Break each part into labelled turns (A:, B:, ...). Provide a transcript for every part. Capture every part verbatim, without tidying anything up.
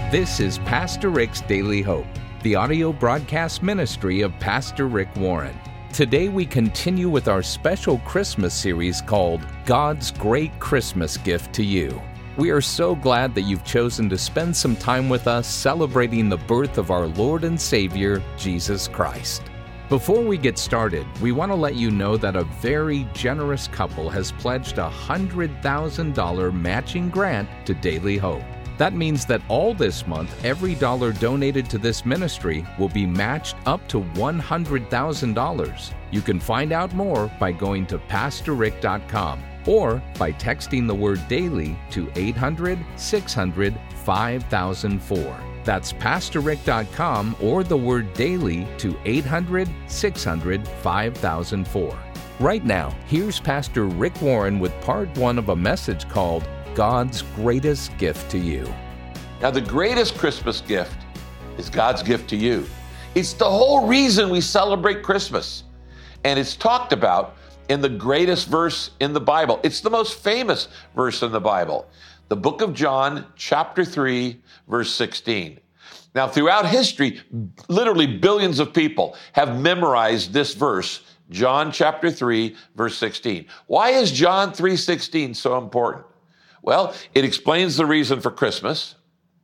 A: This is Pastor Rick's Daily Hope, the audio broadcast ministry of Pastor Rick Warren. Today we continue with our special Christmas series called God's Great Christmas Gift to You. We are so glad that you've chosen to spend some time with us celebrating the birth of our Lord and Savior, Jesus Christ. Before we get started, we want to let you know that a very generous couple has pledged a one hundred thousand dollars matching grant to Daily Hope. That means that all this month, every dollar donated to this ministry will be matched up to one hundred thousand dollars. You can find out more by going to pastor rick dot com or by texting the word DAILY to eight hundred, six hundred, five thousand four. That's pastor rick dot com or the word DAILY to eight hundred, six hundred, five thousand four. Right now, here's Pastor Rick Warren with part one of a message called God's Greatest Gift to You.
B: Now, the greatest Christmas gift is God's gift to you. It's the whole reason we celebrate Christmas. And it's talked about in the greatest verse in the Bible. It's the most famous verse in the Bible. The book of John, chapter three, verse sixteen. Now, throughout history, literally billions of people have memorized this verse, John chapter three, verse sixteen. Why is John three sixteen so important? Well, it explains the reason for Christmas.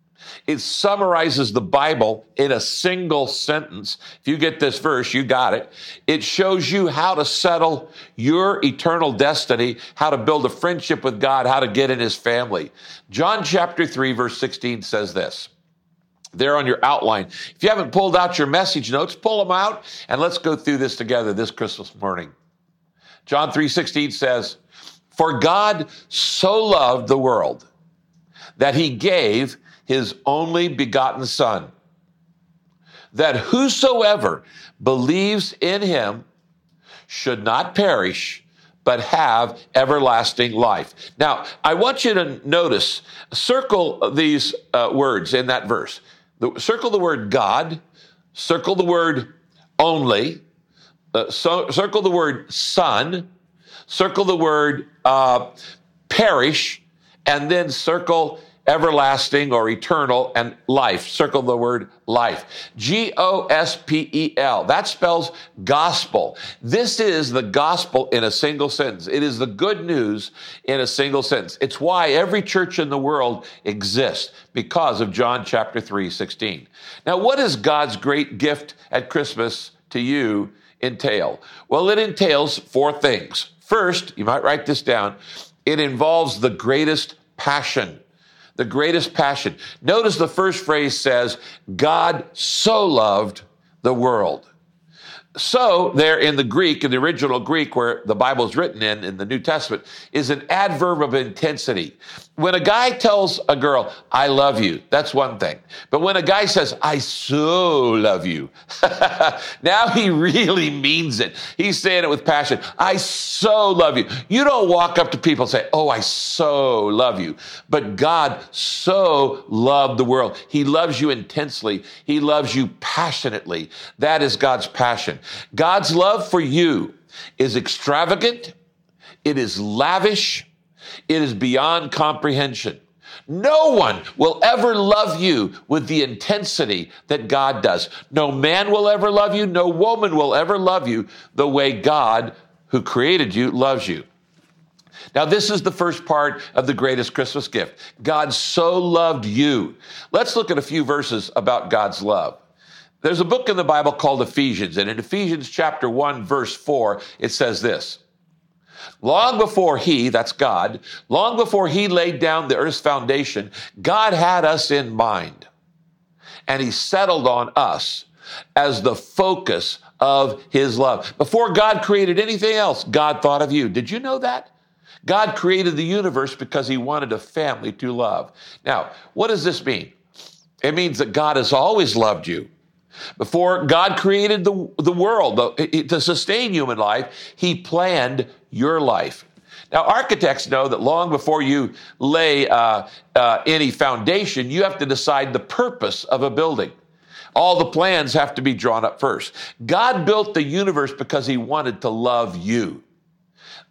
B: It summarizes the Bible in a single sentence. If you get this verse, you got it. It shows you how to settle your eternal destiny, how to build a friendship with God, how to get in his family. John chapter three, verse sixteen says this. There on your outline. If you haven't pulled out your message notes, pull them out and let's go through this together this Christmas morning. John three sixteen says, "For God so loved the world that he gave his only begotten Son, that whosoever believes in him should not perish, but have everlasting life." Now, I want you to notice, circle these uh, words in that verse. The, circle the word God, circle the word only, uh, so, circle the word Son, circle the word uh, perish, and then circle everlasting or eternal and life. Circle the word life. G O S P E L. That spells gospel. This is the gospel in a single sentence. It is the good news in a single sentence. It's why every church in the world exists, because of John chapter three sixteen. Now, what does God's great gift at Christmas to you entail? Well, it entails four things. First, you might write this down, it involves the greatest passion. The greatest passion. Notice the first phrase says, God so loved the world. So there in the Greek, in the original Greek where the Bible is written in, in the New Testament, is an adverb of intensity. When a guy tells a girl, I love you, that's one thing. But when a guy says, I so love you, now he really means it. He's saying it with passion. I so love you. You don't walk up to people and say, oh, I so love you. But God so loved the world. He loves you intensely. He loves you passionately. That is God's passion. God's love for you is extravagant. It is lavish. It is beyond comprehension. No one will ever love you with the intensity that God does. No man will ever love you. No woman will ever love you the way God, who created you, loves you. Now, this is the first part of the greatest Christmas gift. God so loved you. Let's look at a few verses about God's love. There's a book in the Bible called Ephesians, and in Ephesians chapter one, verse four, it says this. Long before he, that's God, long before he laid down the earth's foundation, God had us in mind, and he settled on us as the focus of his love. Before God created anything else, God thought of you. Did you know that? God created the universe because he wanted a family to love. Now, what does this mean? It means that God has always loved you. Before God created the, the world the, to sustain human life, he planned your life. Now, architects know that long before you lay uh, uh, any foundation, you have to decide the purpose of a building. All the plans have to be drawn up first. God built the universe because he wanted to love you.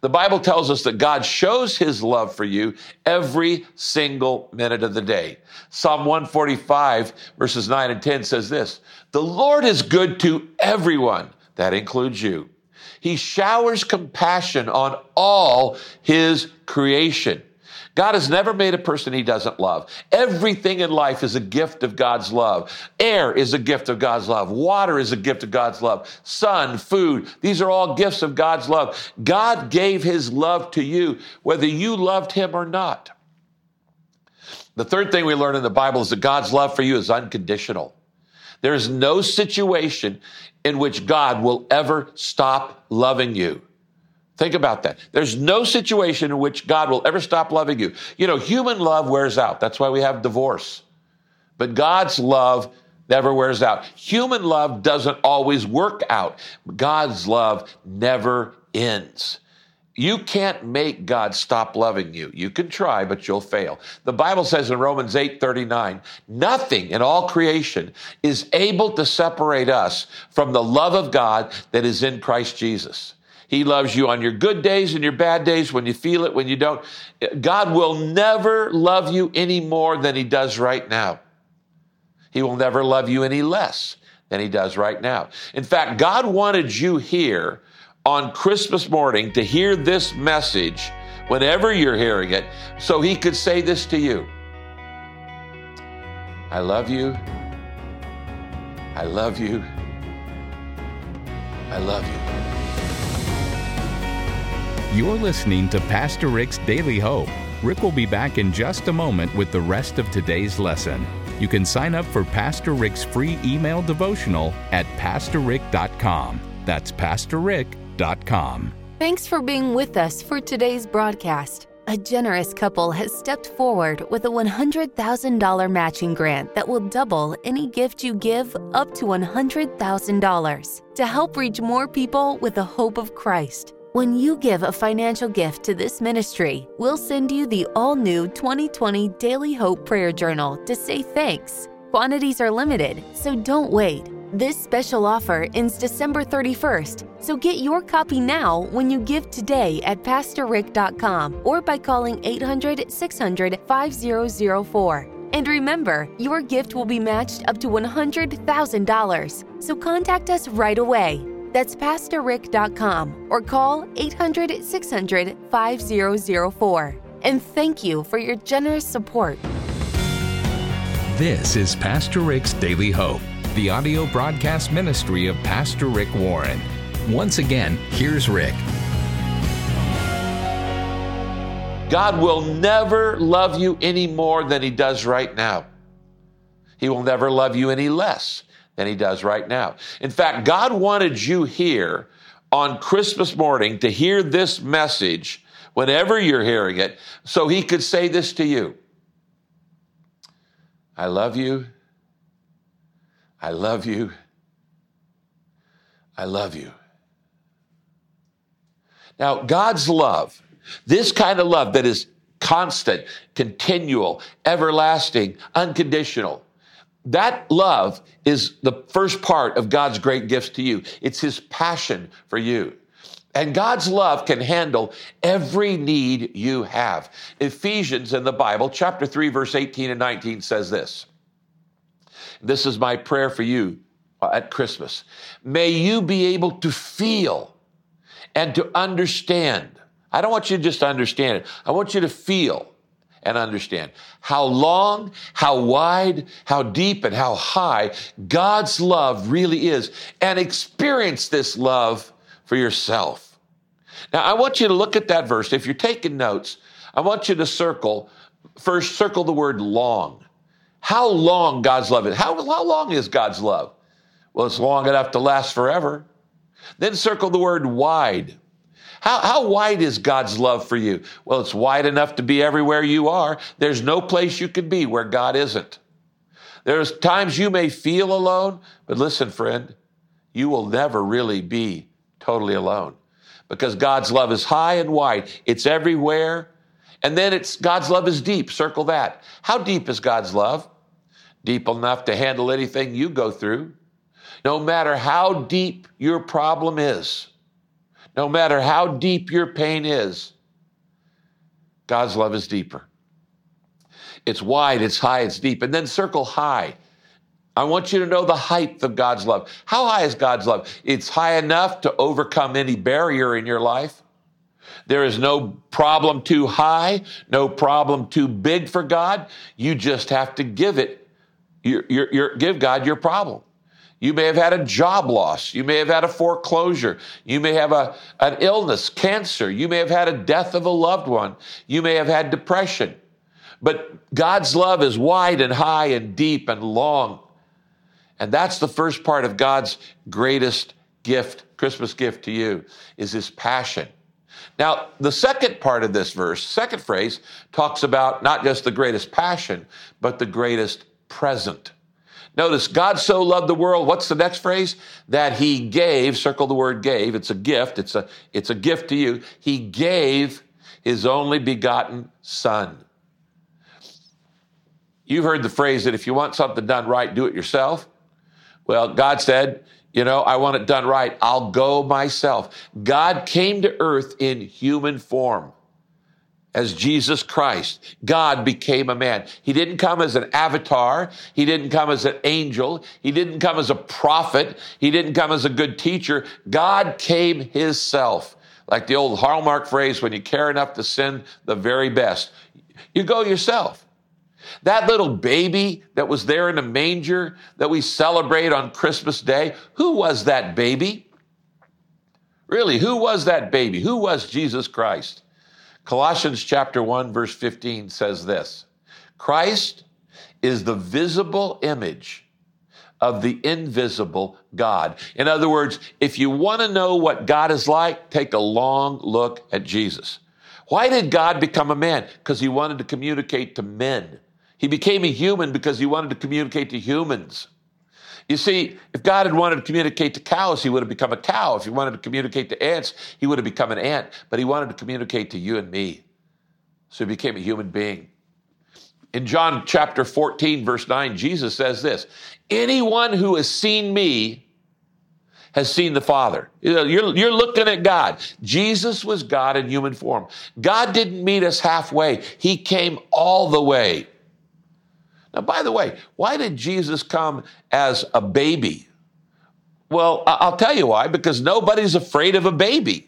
B: The Bible tells us that God shows his love for you every single minute of the day. Psalm one forty-five, verses nine and ten says this, "The Lord is good to everyone," that includes you. "He showers compassion on all his creation." God has never made a person he doesn't love. Everything in life is a gift of God's love. Air is a gift of God's love. Water is a gift of God's love. Sun, food, these are all gifts of God's love. God gave his love to you, whether you loved him or not. The third thing we learn in the Bible is that God's love for you is unconditional. There is no situation in which God will ever stop loving you. Think about that. There's no situation in which God will ever stop loving you. You know, human love wears out. That's why we have divorce. But God's love never wears out. Human love doesn't always work out. God's love never ends. You can't make God stop loving you. You can try, but you'll fail. The Bible says in Romans eight thirty-nine, nothing in all creation is able to separate us from the love of God that is in Christ Jesus. He loves you on your good days and your bad days, when you feel it, when you don't. God will never love you any more than he does right now. He will never love you any less than he does right now. In fact, God wanted you here on Christmas morning to hear this message whenever you're hearing it, so he could say this to you. I love you. I love you. I love you.
A: You're listening to Pastor Rick's Daily Hope. Rick will be back in just a moment with the rest of today's lesson. You can sign up for Pastor Rick's free email devotional at pastor rick dot com. That's pastor rick dot com.
C: Thanks for being with us for today's broadcast. A generous couple has stepped forward with a one hundred thousand dollars matching grant that will double any gift you give up to one hundred thousand dollars to help reach more people with the hope of Christ. When you give a financial gift to this ministry, we'll send you the all-new twenty twenty Daily Hope Prayer Journal to say thanks. Quantities are limited, so don't wait. This special offer ends December thirty-first, so get your copy now when you give today at pastor rick dot com or by calling eight hundred, six hundred, five zero zero four. And remember, your gift will be matched up to one hundred thousand dollars, so contact us right away. That's pastor rick dot com or call eight hundred, six hundred, five zero zero four. And thank you for your generous support.
A: This is Pastor Rick's Daily Hope, the audio broadcast ministry of Pastor Rick Warren. Once again, here's Rick.
B: God will never love you any more than he does right now. He will never love you any less than he does right now. In fact, God wanted you here on Christmas morning to hear this message whenever you're hearing it, so he could say this to you. I love you. I love you. I love you. Now, God's love, this kind of love that is constant, continual, everlasting, unconditional, that love is the first part of God's great gifts to you. It's his passion for you. And God's love can handle every need you have. Ephesians in the Bible, chapter three, verse eighteen and nineteen says this. This is my prayer for you at Christmas. May you be able to feel and to understand. I don't want you to just understand it. I want you to feel and understand how long, how wide, how deep, and how high God's love really is, and experience this love for yourself. Now, I want you to look at that verse. If you're taking notes, I want you to circle, first circle the word long. How long God's love is. How, how long is God's love? Well, it's long enough to last forever. Then circle the word wide. How, how wide is God's love for you? Well, it's wide enough to be everywhere you are. There's no place you can be where God isn't. There's times you may feel alone, but listen, friend, you will never really be totally alone because God's love is high and wide. It's everywhere. And then it's God's love is deep. Circle that. How deep is God's love? Deep enough to handle anything you go through. No matter how deep your problem is, No matter how deep your pain is, God's love is deeper. It's wide, it's high, it's deep. And then circle high. I want you to know the height of God's love. How high is God's love? It's high enough to overcome any barrier in your life. There is no problem too high, no problem too big for God. You just have to give it, your, your, your, give God your problem. You may have had a job loss. You may have had a foreclosure. You may have a, an illness, cancer. You may have had a death of a loved one. You may have had depression. But God's love is wide and high and deep and long. And that's the first part of God's greatest gift, Christmas gift to you, is his passion. Now, the second part of this verse, second phrase, talks about not just the greatest passion, but the greatest present. Notice, God so loved the world. What's the next phrase? That he gave, circle the word gave. It's a gift. It's a, it's a gift to you. He gave his only begotten son. You've heard the phrase that if you want something done right, do it yourself. Well, God said, you know, I want it done right. I'll go myself. God came to earth in human form as Jesus Christ. God became a man. He didn't come as an avatar. He didn't come as an angel. He didn't come as a prophet. He didn't come as a good teacher. God came himself. Like the old Hallmark phrase, when you care enough to send the very best, you go yourself. That little baby that was there in a manger that we celebrate on Christmas Day, who was that baby? Really, who was that baby? Who was Jesus Christ? Colossians chapter one, verse fifteen says this: Christ is the visible image of the invisible God. In other words, if you want to know what God is like, take a long look at Jesus. Why did God become a man? Because he wanted to communicate to men. He became a human because he wanted to communicate to humans. You see, if God had wanted to communicate to cows, he would have become a cow. If he wanted to communicate to ants, he would have become an ant. But he wanted to communicate to you and me. So he became a human being. In John chapter fourteen, verse nine, Jesus says this: anyone who has seen me has seen the Father. You're, you're looking at God. Jesus was God in human form. God didn't meet us halfway. He came all the way. Now, by the way, why did Jesus come as a baby? Well, I'll tell you why, because nobody's afraid of a baby.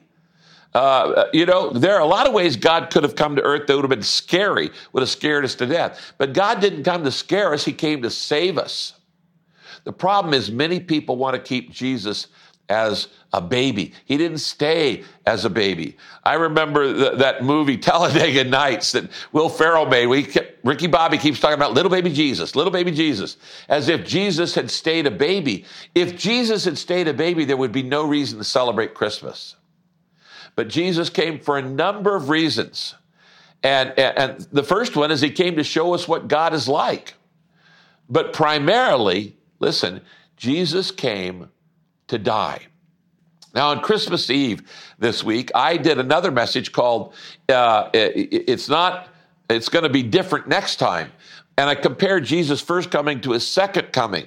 B: Uh, you know, there are a lot of ways God could have come to earth that would have been scary, would have scared us to death. But God didn't come to scare us. He came to save us. The problem is many people want to keep Jesus as a baby. He didn't stay as a baby. I remember th- that movie Talladega Nights that Will Ferrell made. We kept, Ricky Bobby keeps talking about little baby Jesus, little baby Jesus, as if Jesus had stayed a baby. If Jesus had stayed a baby, there would be no reason to celebrate Christmas. But Jesus came for a number of reasons. And, and, and the first one is he came to show us what God is like. But primarily, listen, Jesus came to die. Now, on Christmas Eve this week, I did another message called, uh, it, it's not, it's going to be different next time. And I compared Jesus' first coming to his second coming.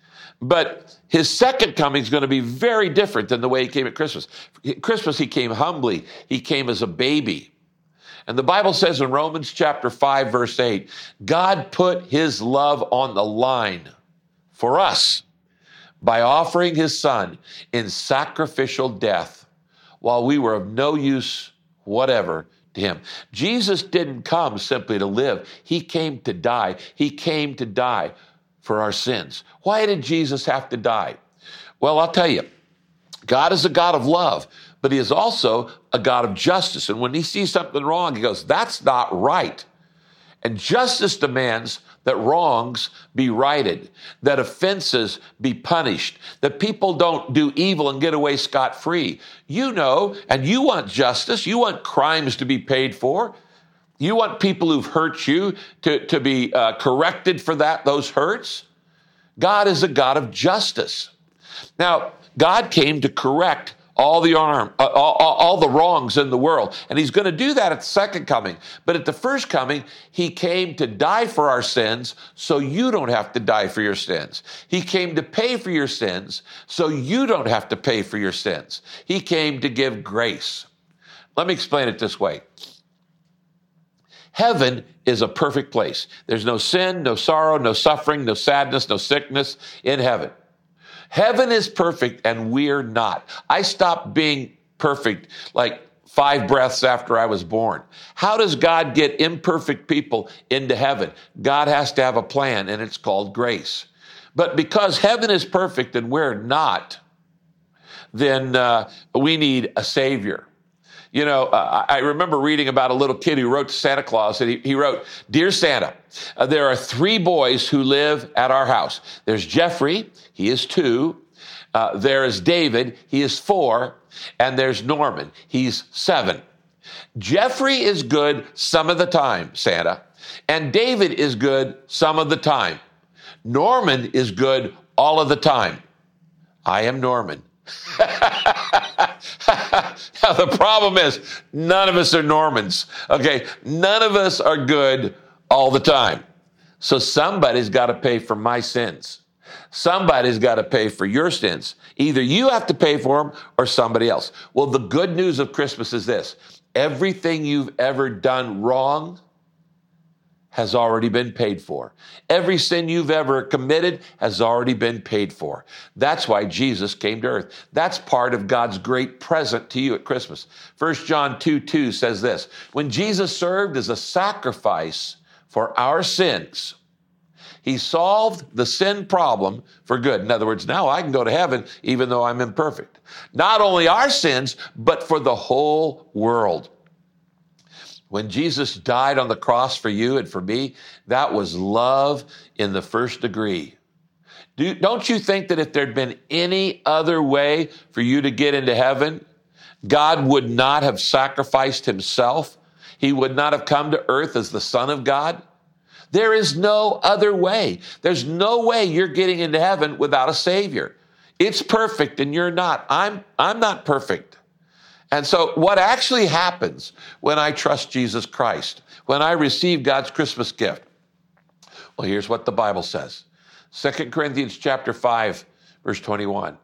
B: But his second coming is going to be very different than the way he came at Christmas. At Christmas, he came humbly. He came as a baby. And the Bible says in Romans chapter five, verse eight, God put his love on the line for us by offering his son in sacrificial death while we were of no use whatever to him. Jesus didn't come simply to live. He came to die. He came to die for our sins. Why did Jesus have to die? Well, I'll tell you, God is a God of love, but he is also a God of justice. And when he sees something wrong, he goes, that's not right. And justice demands that wrongs be righted, that offenses be punished, that people don't do evil and get away scot-free. You know, and you want justice. You want crimes to be paid for. You want people who've hurt you to, to be uh, corrected for that, those hurts. God is a God of justice. Now, God came to correct all the arm, uh, all, all, all the wrongs in the world. And he's going to do that at the second coming. But at the first coming, he came to die for our sins so you don't have to die for your sins. He came to pay for your sins so you don't have to pay for your sins. He came to give grace. Let me explain it this way. Heaven is a perfect place. There's no sin, no sorrow, no suffering, no sadness, no sickness in heaven. Heaven is perfect and we're not. I stopped being perfect like five breaths after I was born. How does God get imperfect people into heaven? God has to have a plan, and it's called grace. But because heaven is perfect and we're not, then uh, we need a Savior. You know, uh, I remember reading about a little kid who wrote to Santa Claus, and he, he wrote, "Dear Santa, uh, there are three boys who live at our house. There's Jeffrey, he is two. Uh, there is David, he is four. And there's Norman, he's seven. Jeffrey is good some of the time, Santa, and David is good some of the time. Norman is good all of the time. I am Norman." Now, the problem is none of us are Normans, okay? None of us are good all the time. So somebody's got to pay for my sins. Somebody's got to pay for your sins. Either you have to pay for them or somebody else. Well, the good news of Christmas is this. Everything you've ever done wrong has already been paid for. Every sin you've ever committed has already been paid for. That's why Jesus came to earth. That's part of God's great present to you at Christmas. First John two two says this, "When Jesus served as a sacrifice for our sins, he solved the sin problem for good." In other words, now I can go to heaven even though I'm imperfect. Not only our sins, but for the whole world. When Jesus died on the cross for you and for me, that was love in the first degree. Do, don't you think that if there'd been any other way for you to get into heaven, God would not have sacrificed himself? He would not have come to earth as the Son of God? There is no other way. There's no way you're getting into heaven without a Savior. It's perfect and you're not. I'm, I'm not perfect. And so what actually happens when I trust Jesus Christ, when I receive God's Christmas gift? Well, here's what the Bible says. Second Corinthians chapter five, verse twenty-one.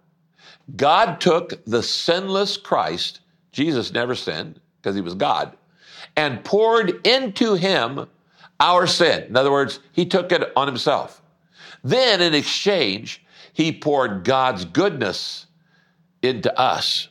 B: God took the sinless Christ, Jesus never sinned because he was God, and poured into him our sin. In other words, he took it on himself. Then in exchange, he poured God's goodness into us.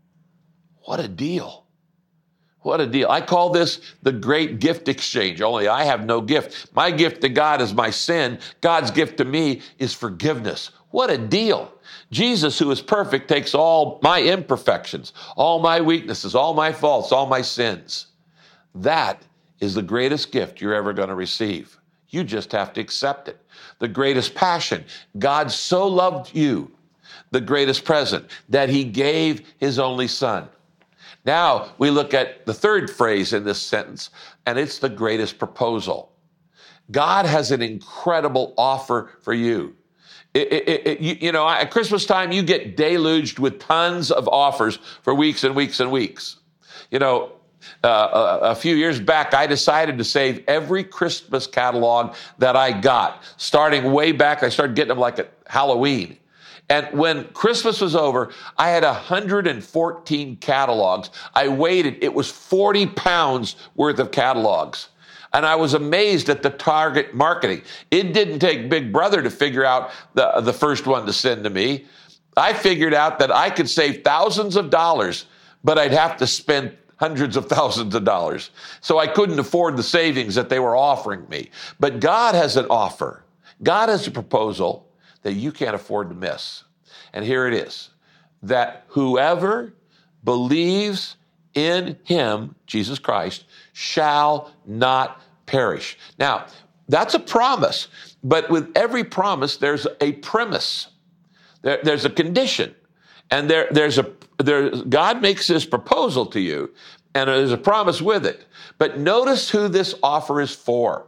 B: What a deal. What a deal. I call this the great gift exchange, only I have no gift. My gift to God is my sin. God's gift to me is forgiveness. What a deal. Jesus, who is perfect, takes all my imperfections, all my weaknesses, all my faults, all my sins. That is the greatest gift you're ever going to receive. You just have to accept it. The greatest passion. God so loved you, the greatest present, that he gave his only son. Now we look at the third phrase in this sentence, and it's the greatest proposal. God has an incredible offer for you. It, it, it, you, you know, at Christmas time, you get deluged with tons of offers for weeks and weeks and weeks. You know, uh, a, a few years back, I decided to save every Christmas catalog that I got. Starting way back, I started getting them like at Halloween. And when Christmas was over, I had one hundred fourteen catalogs. I waited. It was forty pounds worth of catalogs. And I was amazed at the target marketing. It didn't take Big Brother to figure out the, the first one to send to me. I figured out that I could save thousands of dollars, but I'd have to spend hundreds of thousands of dollars. So I couldn't afford the savings that they were offering me. But God has an offer. God has a proposal that you can't afford to miss. And here it is, that whoever believes in him, Jesus Christ, shall not perish. Now, that's a promise, but with every promise, there's a premise. There, there's a condition. And there, there's a there, God makes this proposal to you, and there's a promise with it. But notice who this offer is for.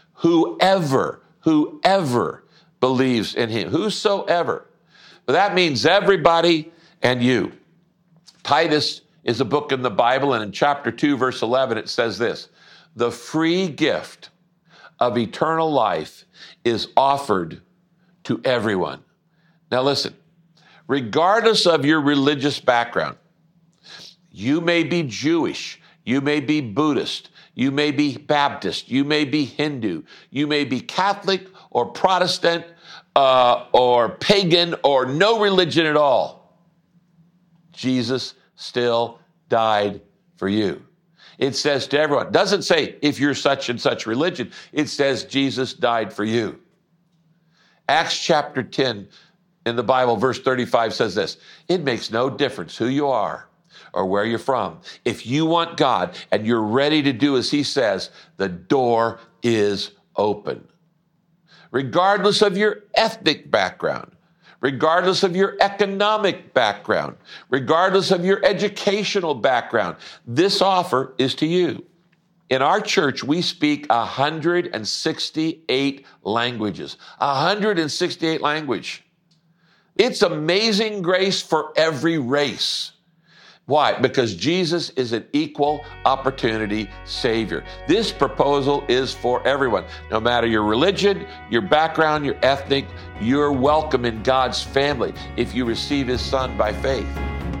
B: Whoever, whoever believes in him, whosoever. But that means everybody and you. Titus is a book in the Bible, and in chapter two, verse eleven, it says this: the free gift of eternal life is offered to everyone. Now listen, regardless of your religious background, you may be Jewish, you may be Buddhist, you may be Baptist, you may be Hindu, you may be Catholic or Protestant uh, or pagan or no religion at all. Jesus still died for you. It says to everyone. It doesn't say if you're such and such religion. It says Jesus died for you. Acts chapter ten in the Bible, verse thirty-five says this: it makes no difference who you are or where you're from. If you want God and you're ready to do as he says, the door is open. Regardless of your ethnic background, regardless of your economic background, regardless of your educational background, this offer is to you. In our church, we speak one hundred sixty-eight languages. one hundred sixty-eight language. It's amazing grace for every race. Why? Because Jesus is an equal opportunity Savior. This proposal is for everyone. No matter your religion, your background, your ethnic, you're welcome in God's family if you receive his Son by faith.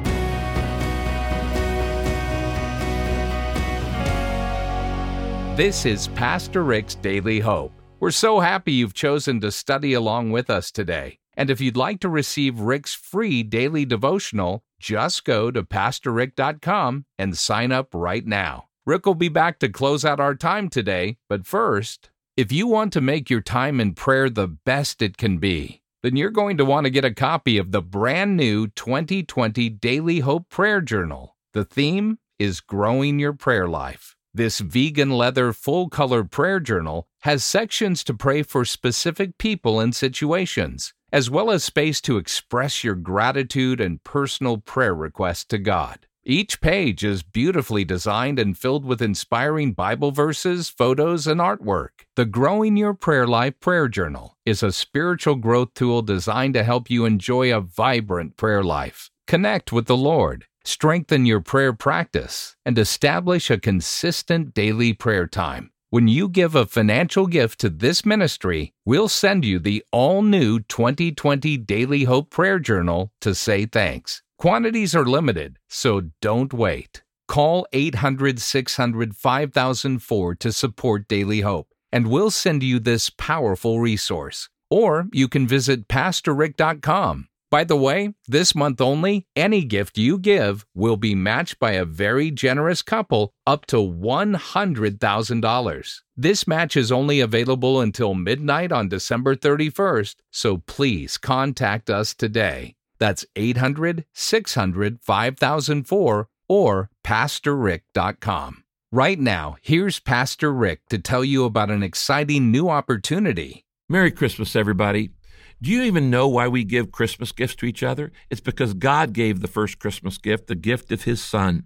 A: This is Pastor Rick's Daily Hope. We're so happy you've chosen to study along with us today. And if you'd like to receive Rick's free daily devotional, just go to pastor rick dot com and sign up right now. Rick will be back to close out our time today, but first, if you want to make your time in prayer the best it can be, then you're going to want to get a copy of the brand new twenty twenty Daily Hope Prayer Journal. The theme is Growing Your Prayer Life. This vegan leather full-color prayer journal has sections to pray for specific people and situations, as well as space to express your gratitude and personal prayer requests to God. Each page is beautifully designed and filled with inspiring Bible verses, photos, and artwork. The Growing Your Prayer Life Prayer Journal is a spiritual growth tool designed to help you enjoy a vibrant prayer life, connect with the Lord, strengthen your prayer practice, and establish a consistent daily prayer time. When you give a financial gift to this ministry, we'll send you the all-new twenty twenty Daily Hope Prayer Journal to say thanks. Quantities are limited, so don't wait. Call eight hundred, six hundred, five thousand four to support Daily Hope, and we'll send you this powerful resource. Or you can visit pastor rick dot com. By the way, this month only, any gift you give will be matched by a very generous couple up to one hundred thousand dollars. This match is only available until midnight on December thirty-first, so please contact us today. That's eight hundred, six hundred, five thousand four or pastor rick dot com. Right now, here's Pastor Rick to tell you about an exciting new opportunity.
D: Merry Christmas, everybody. Do you even know why we give Christmas gifts to each other? It's because God gave the first Christmas gift, the gift of his Son.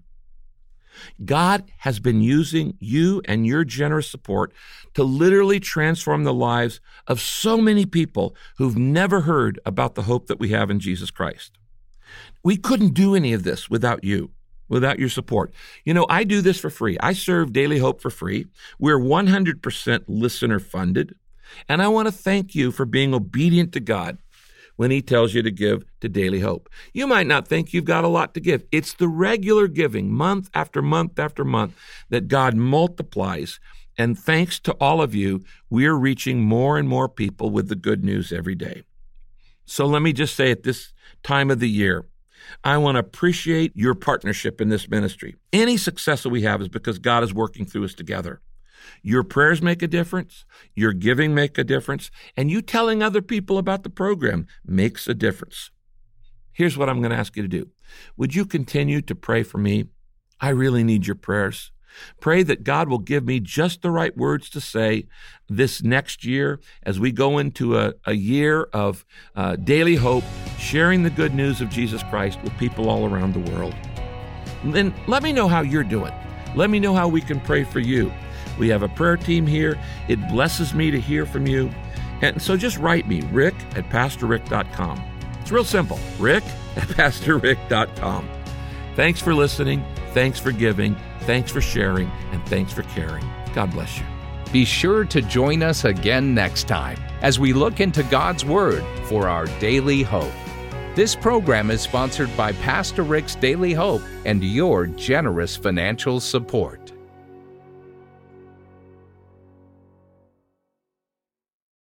D: God has been using you and your generous support to literally transform the lives of so many people who've never heard about the hope that we have in Jesus Christ. We couldn't do any of this without you, without your support. You know, I do this for free. I serve Daily Hope for free. We're one hundred percent listener funded. And I want to thank you for being obedient to God when he tells you to give to Daily Hope. You might not think you've got a lot to give. It's the regular giving, month after month after month, that God multiplies. And thanks to all of you, we're reaching more and more people with the good news every day. So let me just say at this time of the year, I want to appreciate your partnership in this ministry. Any success that we have is because God is working through us together. Your prayers make a difference, your giving make a difference, and you telling other people about the program makes a difference. Here's what I'm going to ask you to do. Would you continue to pray for me? I really need your prayers. Pray that God will give me just the right words to say this next year as we go into a, a year of uh, daily hope, sharing the good news of Jesus Christ with people all around the world. And then let me know how you're doing. Let me know how we can pray for you. We have a prayer team here. It blesses me to hear from you. And so just write me, rick at pastor rick dot com. It's real simple, rick at pastor rick dot com. Thanks for listening. Thanks for giving. Thanks for sharing. And thanks for caring. God bless you.
A: Be sure to join us again next time as we look into God's Word for our daily hope. This program is sponsored by Pastor Rick's Daily Hope and your generous financial support.